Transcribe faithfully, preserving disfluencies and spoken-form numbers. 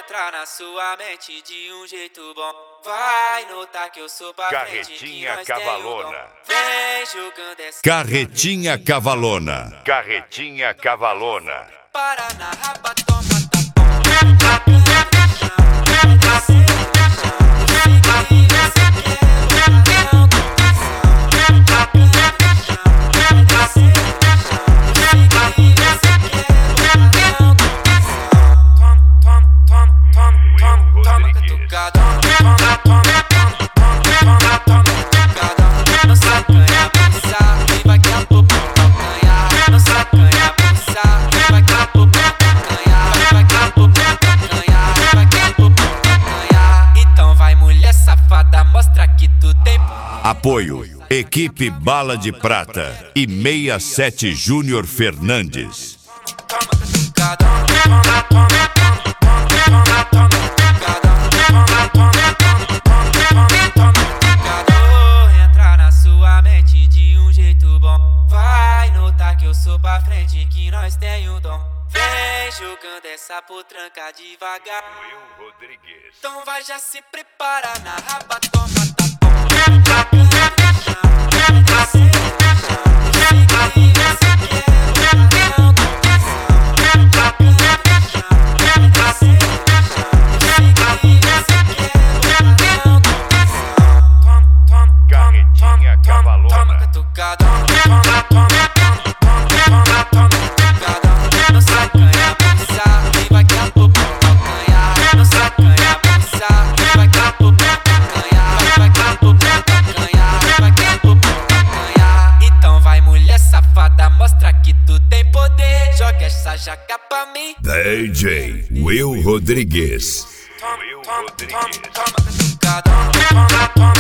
entrar na sua mente de um jeito bom. Vai notar que eu sou pra frente, que Carretinha nós tem o dom. Cavalona. Vem jogando essa Carretinha Cavalona. Carretinha Cavalona. para na raba, toma tapão. Apoio: Equipe Bala de Prata e sessenta e sete Júnior Fernandes. Entrar na sua mente de um jeito bom. Vai notar que eu sou pra frente, que nós tem o dom. Vem jogando essa potranca devagar. Will Rodrigues. Então vai, já se prepara na raba, toma tapão. Carretinha Cavalona. Jaca pra mim, D J Will Rodrigues. Will Rodrigues. toma, toma, toma, toma, toma, toma.